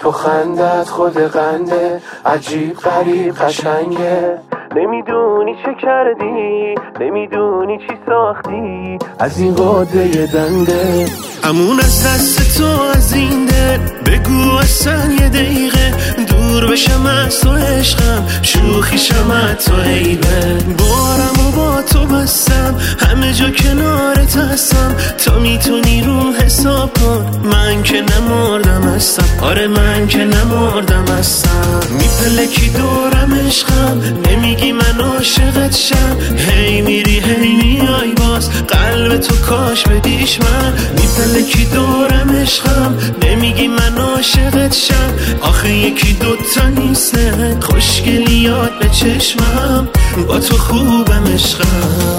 تو خندت خود قنده، عجیب غریب قشنگه. نمیدونی چه کردی، نمیدونی چی ساختی از این قده دنده. همون از دست تو از این دل بگو اصلا یه دقیقه دور بشم از تو عشقم، شوخی شم تو عیبه. بارم و با تو بستم، همه جا کنارت هستم، تا میتونی روم حساب کن. من که نمردم هستم، آره من که نمردم هستم. میپلکی دورم عشقم، نمیگی من عاشقت شم. هی میری هی میای باز، قلب تو کاش بدیش من. میپلکی دورم عشقم، نمیگی من عاشقت شم. آخه یکی دوتا نیسته، خوشگلیات به چشمم، با تو خوبم عشقم.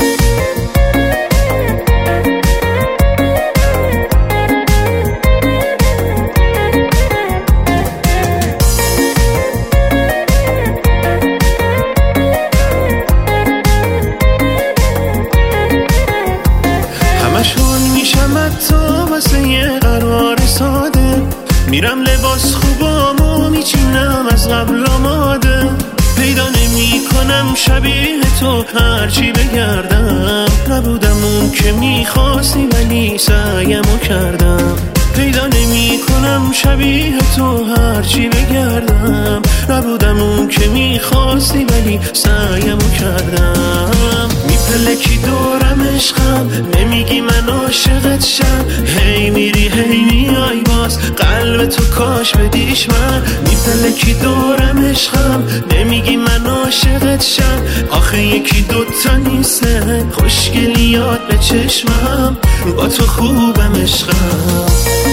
تو واسه یه قرار ساده، میرم لباس خوبامو میچینم از قبل آماده. پیدا نمی کنم شبیه تو هرچی بگردم، نبودم اون که میخواستی ولی سعیمو کردم. پیدا نمی کنم شبیه تو هرچی بگردم، نبودم اون که میخواستی ولی سعیمو کردم. میپلکی دورم عشقم، نمیگی من عاشقت شم. هی میری هی میای باز، قلب تو کاش بدیش من. میپلکی دورم عشقم، نمیگی من عاشقت شم. آخه یکی دوتا نیسته، خوشگلیات به چشمم، با تو خوبم عشقم.